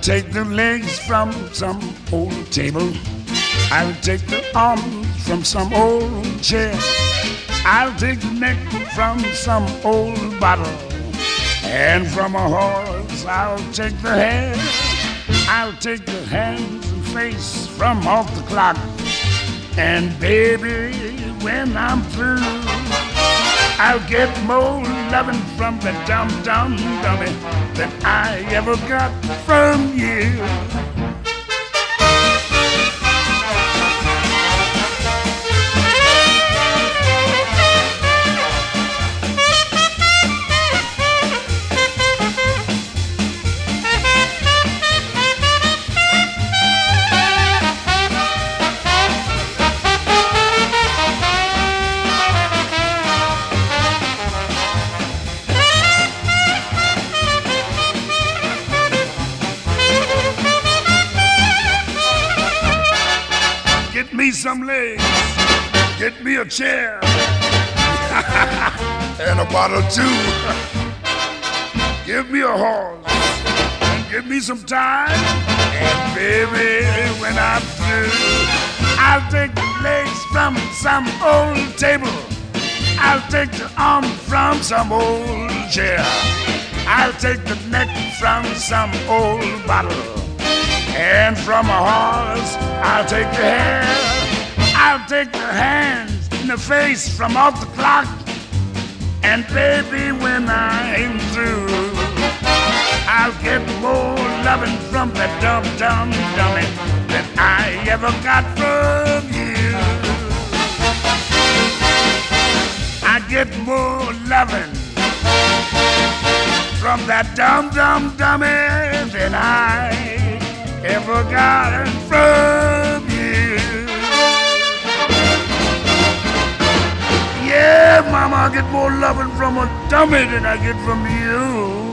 take the legs from some old table. I'll take the arms from some old chair. I'll take the neck from some old bottle. And from a horse I'll take the head. I'll take the hands and face from off the clock. And baby, when I'm through, I'll get more loving from the dum-dum dummy than I ever got from you. Get me some legs, get me a chair, and a bottle too. Give me a horse, and give me some time, and baby, when I'm through, I'll take the legs from some old table. I'll take the arm from some old chair. I'll take the neck from some old bottle. And from a horse, I'll take the hair. I'll take the hands and the face from off the clock. And baby, when I'm through, I'll get more loving from that dum-dum dummy than I ever got from you. I get more loving from that dum-dum dummy than I ever got it from you. Yeah, mama, I get more loving from a dummy than I get from you.